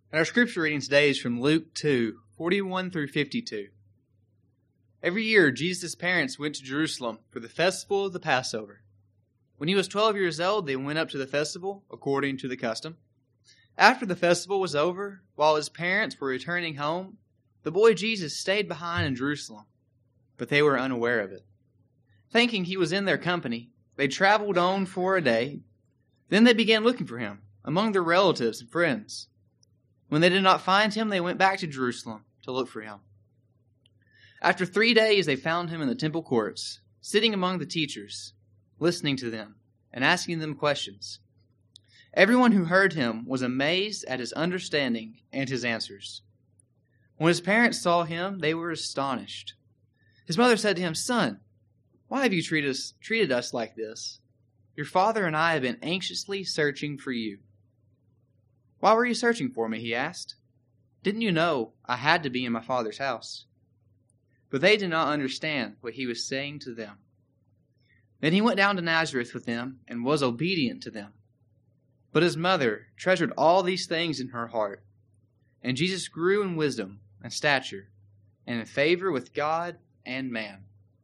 And our scripture reading today is from Luke 2:41 through 52. Every year, Jesus' parents went to Jerusalem for the festival of the Passover. When he was 12 years old, they went up to the festival, according to the custom. After the festival was over, while his parents were returning home, the boy Jesus stayed behind in Jerusalem, but they were unaware of it. Thinking he was in their company, they traveled on for a day. Then they began looking for him among their relatives and friends. When they did not find him, they went back to Jerusalem to look for him. After 3 days, they found him in the temple courts, sitting among the teachers, listening to them and asking them questions. Everyone who heard him was amazed at his understanding and his answers. When his parents saw him, they were astonished. His mother said to him, "Son, why have you treated us like this? Your father and I have been anxiously searching for you." "Why were you searching for me?" he asked. "Didn't you know I had to be in my father's house?" But they did not understand what he was saying to them. Then he went down to Nazareth with them and was obedient to them. But his mother treasured all these things in her heart. And Jesus grew in wisdom and stature and in favor with God and man.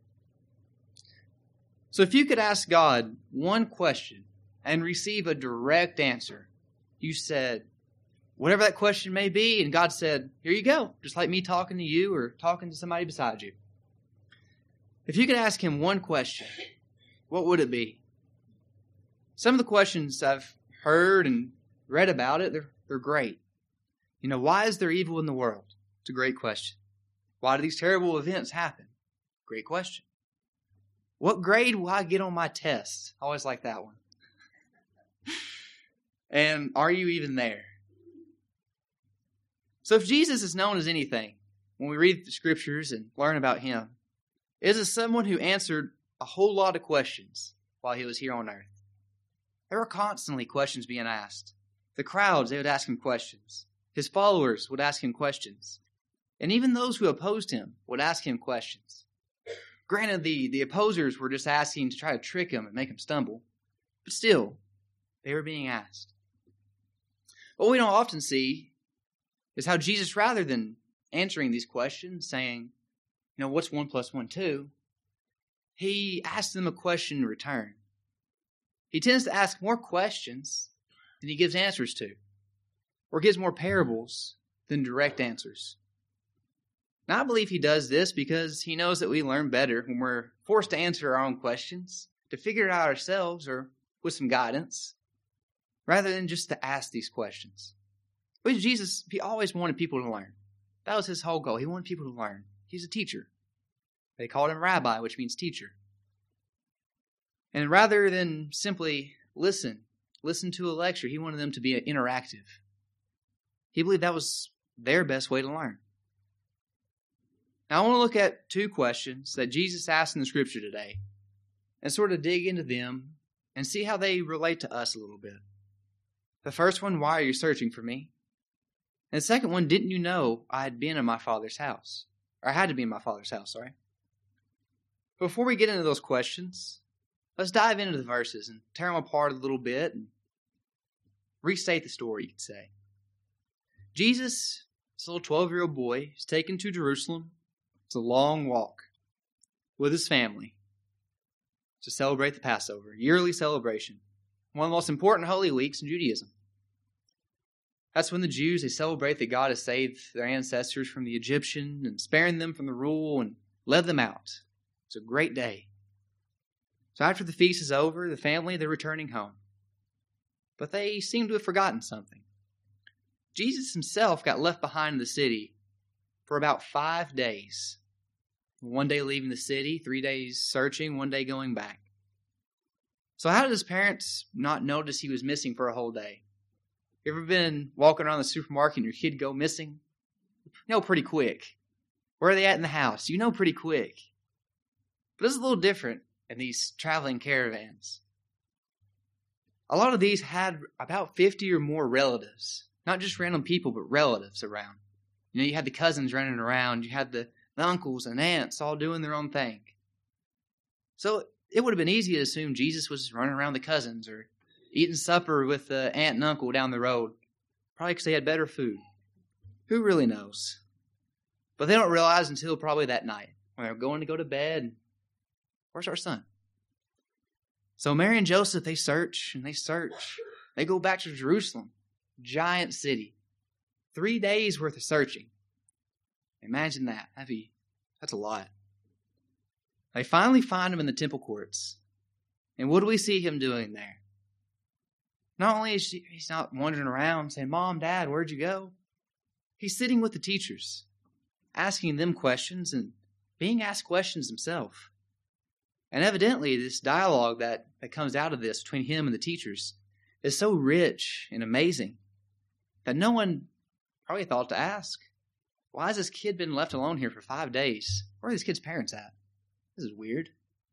So if you could ask God one question and receive a direct answer, you said, whatever that question may be, and God said, here you go, just like me talking to you or talking to somebody beside you. If you could ask him one question, what would it be? Some of the questions I've heard and read about it, they're great. Why is there evil in the world? It's a great question. Why do these terrible events happen? Great question. What grade will I get on my test? I always like that one. And are you even there? So if Jesus is known as anything, when we read the scriptures and learn about him, it is someone who answered a whole lot of questions while he was here on earth. There were constantly questions being asked. The crowds, they would ask him questions. His followers would ask him questions. And even those who opposed him would ask him questions. Granted, the opposers were just asking to try to trick him and make him stumble. But still, they were being asked. What we don't often see is how Jesus, rather than answering these questions, saying, what's 1 + 1, 2, he asks them a question in return. He tends to ask more questions than he gives answers to, or gives more parables than direct answers. Now, I believe he does this because he knows that we learn better when we're forced to answer our own questions, to figure it out ourselves or with some guidance, rather than just to ask these questions. But Jesus, he always wanted people to learn. That was his whole goal. He wanted people to learn. He's a teacher. They called him rabbi, which means teacher. And rather than simply listen to a lecture, he wanted them to be interactive. He believed that was their best way to learn. Now, I want to look at 2 questions that Jesus asked in the scripture today and sort of dig into them and see how they relate to us a little bit. The first one, why are you searching for me? And the second one, didn't you know I had been in my Father's house? Or I had to be in my Father's house, sorry. Before we get into those questions, let's dive into the verses and tear them apart a little bit and restate the story, you could say. Jesus, this little 12-year-old boy, is taken to Jerusalem. It's a long walk with his family to celebrate the Passover, a yearly celebration, one of the most important holy weeks in Judaism. That's when the Jews, they celebrate that God has saved their ancestors from the Egyptian and sparing them from the rule and led them out. It's a great day. So after the feast is over, the family, they're returning home. But they seem to have forgotten something. Jesus himself got left behind in the city for about 5 days. 1 day leaving the city, 3 days searching, 1 day going back. So how did his parents not notice he was missing for a whole day? You ever been walking around the supermarket and your kid go missing? You know pretty quick. Where are they at in the house? You know pretty quick. But it's a little different in these traveling caravans. A lot of these had about 50 or more relatives. Not just random people, but relatives around. You had the cousins running around. You had the uncles and aunts all doing their own thing. So it would have been easy to assume Jesus was running around the cousins or eating supper with the aunt and uncle down the road. Probably because they had better food. Who really knows? But they don't realize until probably that night when they're going to go to bed. Where's our son? So Mary and Joseph, they search and they search. They go back to Jerusalem, giant city. 3 days worth of searching. Imagine that. That's a lot. They finally find him in the temple courts. And what do we see him doing there? Not only is he's not wandering around saying, Mom, Dad, where'd you go? He's sitting with the teachers, asking them questions and being asked questions himself. And evidently, this dialogue that comes out of this between him and the teachers is so rich and amazing that no one probably thought to ask, why has this kid been left alone here for 5 days? Where are these kids' parents at? This is weird.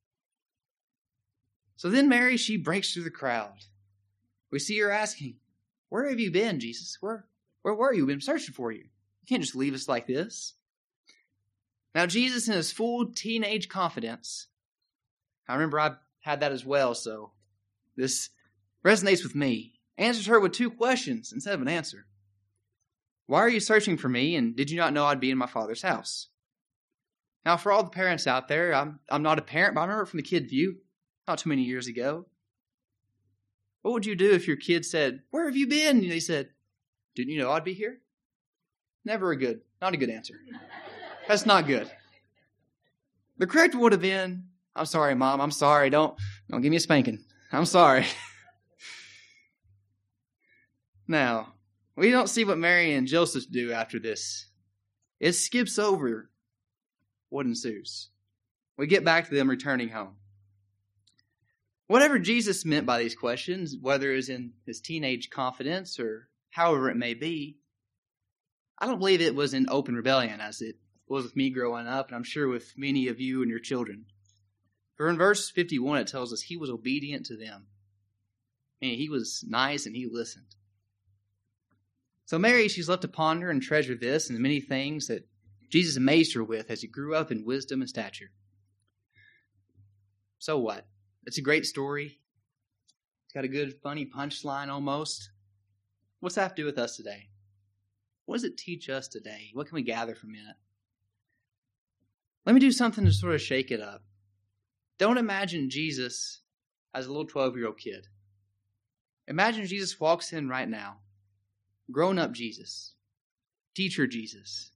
So then Mary, she breaks through the crowd. We see her asking, where have you been, Jesus? Where were you? We've been searching for you. You can't just leave us like this. Now, Jesus, in his full teenage confidence, I remember I had that as well, so this resonates with me, answers her with 2 questions instead of an answer. Why are you searching for me, and did you not know I'd be in my Father's house? Now, for all the parents out there, I'm not a parent, but I remember from the kid view, not too many years ago. What would you do if your kid said, where have you been? And they said, didn't you know I'd be here? Not a good answer. That's not good. The correct would have been, I'm sorry, Mom, I'm sorry. Don't give me a spanking. I'm sorry. Now, we don't see what Mary and Joseph do after this. It skips over what ensues. We get back to them returning home. Whatever Jesus meant by these questions, whether it was in his teenage confidence or however it may be, I don't believe it was in open rebellion as it was with me growing up, and I'm sure with many of you and your children. For in verse 51, it tells us he was obedient to them. And he was nice and he listened. So Mary, she's left to ponder and treasure this and the many things that Jesus amazed her with as he grew up in wisdom and stature. So what? It's a great story. It's got a good, funny punchline almost. What's that have to do with us today? What does it teach us today? What can we gather from it? Let me do something to sort of shake it up. Don't imagine Jesus as a little 12-year-old kid. Imagine Jesus walks in right now. Grown-up Jesus. Teacher Jesus.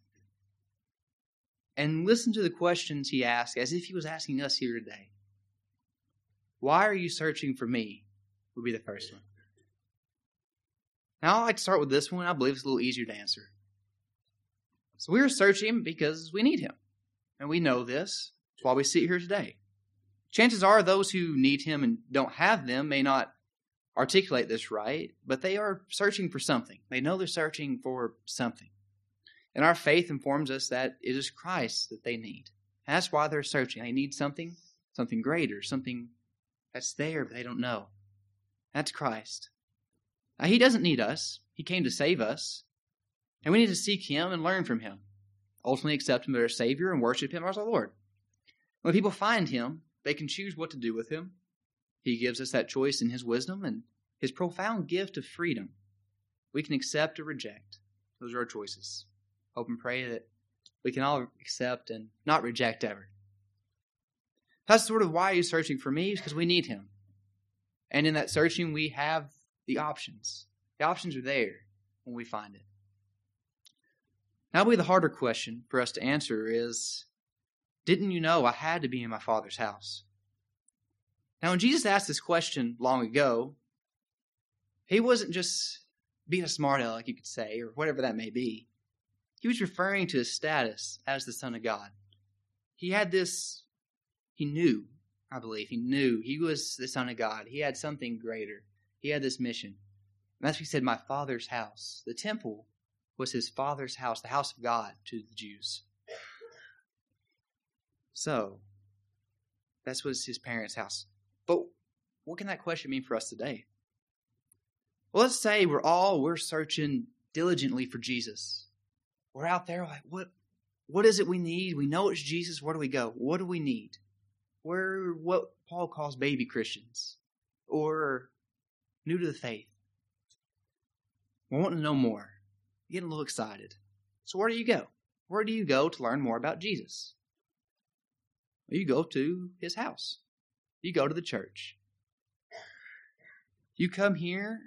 And listen to the questions he asks as if he was asking us here today. Why are you searching for me? Would be the first one. Now, I'd like to start with this one. I believe it's a little easier to answer. So we're searching because we need him. And we know this. That's why we sit here today. Chances are those who need him and don't have them may not articulate this right, but they are searching for something. They know they're searching for something. And our faith informs us that it is Christ that they need. And that's why they're searching. They need something greater, something that's there but they don't know. That's Christ. Now, he doesn't need us. He came to save us. And we need to seek him and learn from him. Ultimately accept him as our Savior and worship him as our Lord. When people find him, they can choose what to do with him. He gives us that choice in his wisdom and his profound gift of freedom. We can accept or reject. Those are our choices. Hope and pray that we can all accept and not reject ever. That's sort of why he's searching for me, is because we need him. And in that searching, we have the options. The options are there when we find it. Now, the harder question for us to answer is, didn't you know I had to be in my Father's house? Now, when Jesus asked this question long ago, he wasn't just being a smart aleck, you could say, or whatever that may be. He was referring to his status as the Son of God. He knew he was the Son of God. He had something greater. He had this mission. And that's what he said, my Father's house. The temple was his Father's house, the house of God to the Jews. So, that's what his parents' house. But what can that question mean for us today? Well, let's say we're searching diligently for Jesus. We're out there like, what is it we need? We know it's Jesus. Where do we go? What do we need? We're what Paul calls baby Christians or new to the faith. We want to know more. Getting a little excited. So where do you go? Where do you go to learn more about Jesus? Well, you go to his house. You go to the church. You come here,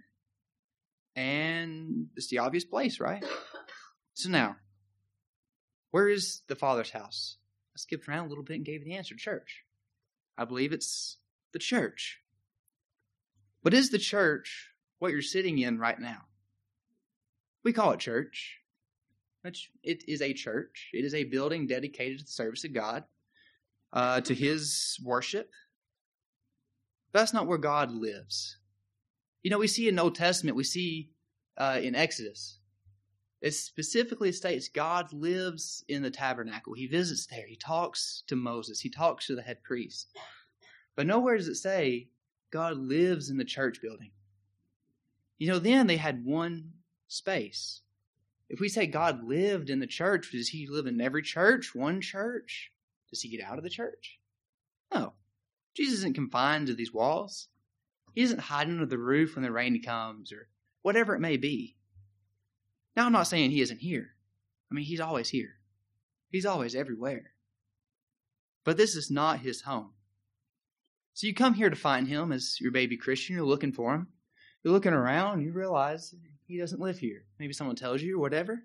and it's the obvious place, right? So now, where is the Father's house? I skipped around a little bit and gave you the answer, church. I believe it's the church. But is the church what you're sitting in right now? We call it church. It is a church. It is a building dedicated to the service of God, to his worship. But that's not where God lives. You know, we see in the Old Testament, we see in Exodus, it specifically states God lives in the tabernacle. He visits there. He talks to Moses. He talks to the head priest. But nowhere does it say God lives in the church building. You know, then they had one space. If we say God lived in the church, does he live in every church, one church? Does he get out of the church? No. Jesus isn't confined to these walls. He isn't hiding under the roof when the rain comes or whatever it may be. Now, I'm not saying he isn't here. I mean, he's always here. He's always everywhere. But this is not his home. So you come here to find him as your baby Christian. You're looking for him. You're looking around and you realize he doesn't live here. Maybe someone tells you or whatever.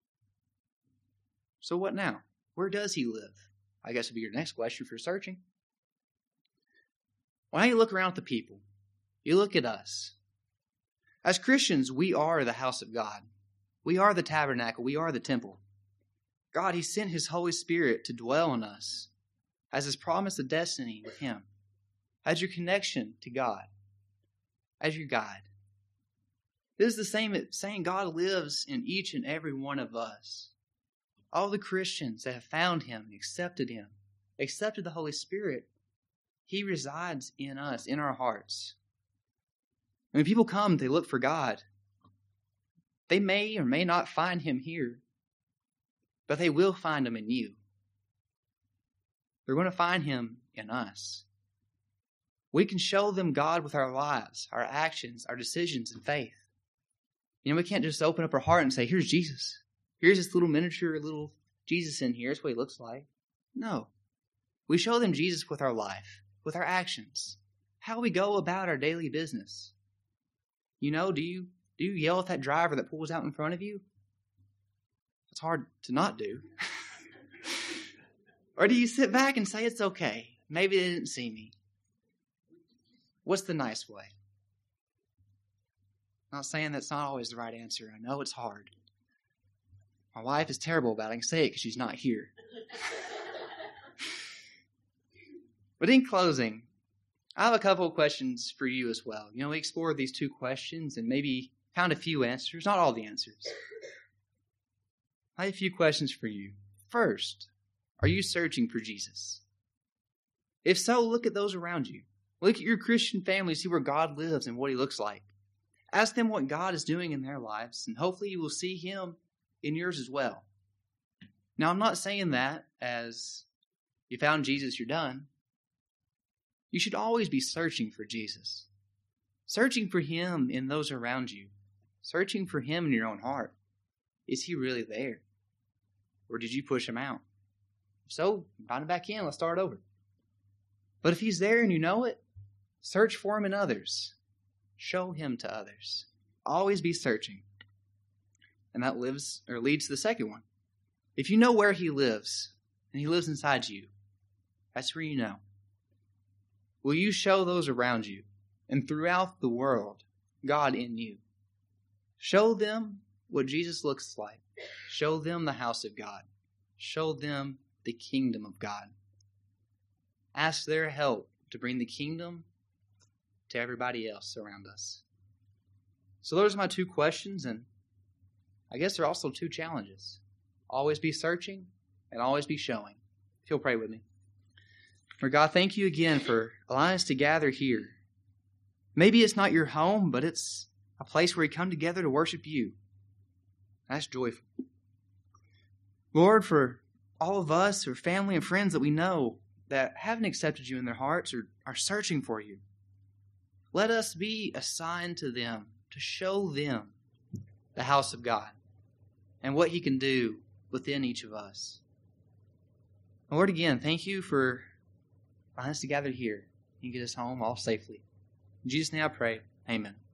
So what now? Where does he live? I guess would be your next question for searching. Well, now you look around at the people. You look at us. As Christians, we are the house of God. We are the tabernacle. We are the temple. God, he sent his Holy Spirit to dwell in us as his promise of destiny with him, as your connection to God, as your guide. This is the same as saying God lives in each and every one of us. All the Christians that have found him, accepted the Holy Spirit, he resides in us, in our hearts. When people come, they look for God. They may or may not find him here, but they will find him in you. They're going to find him in us. We can show them God with our lives, our actions, our decisions, and faith. You know, we can't just open up our heart and say, here's Jesus. Here's this little miniature little Jesus in here. That's what he looks like. No. We show them Jesus with our life, with our actions, how we go about our daily business. You know, do you yell at that driver that pulls out in front of you? It's hard to not do. Or do you sit back and say, it's okay. Maybe they didn't see me. What's the nice way? I'm not saying that's not always the right answer. I know it's hard. My wife is terrible about it. I can say it because she's not here. But in closing, I have a couple of questions for you as well. You know, we explored these two questions and maybe found a few answers, not all the answers. I have a few questions for you. First, are you searching for Jesus? If so, look at those around you. Look at your Christian family, see where God lives and what he looks like. Ask them what God is doing in their lives, and hopefully you will see him in yours as well. Now, I'm not saying that as you found Jesus, you're done. You should always be searching for Jesus. Searching for him in those around you. Searching for him in your own heart. Is he really there? Or did you push him out? If so, invite him back in. Let's start over. But if he's there and you know it, search for him in others. Show him to others. Always be searching. And that leads to the second one. If you know where he lives, and he lives inside you, that's where you know. Will you show those around you and throughout the world God in you? Show them what Jesus looks like. Show them the house of God. Show them the kingdom of God. Ask their help to bring the kingdom to everybody else around us. So those are my two questions, and I guess there are also two challenges. Always be searching and always be showing. If you'll pray with me. Lord God, thank you again for allowing us to gather here. Maybe it's not your home, but it's a place where we come together to worship you. That's joyful. Lord, for all of us or family and friends that we know that haven't accepted you in their hearts or are searching for you, let us be a sign to them to show them the house of God and what he can do within each of us. Lord, again, thank you for allowing us to gather here and get us home all safely. In Jesus' name I pray. Amen.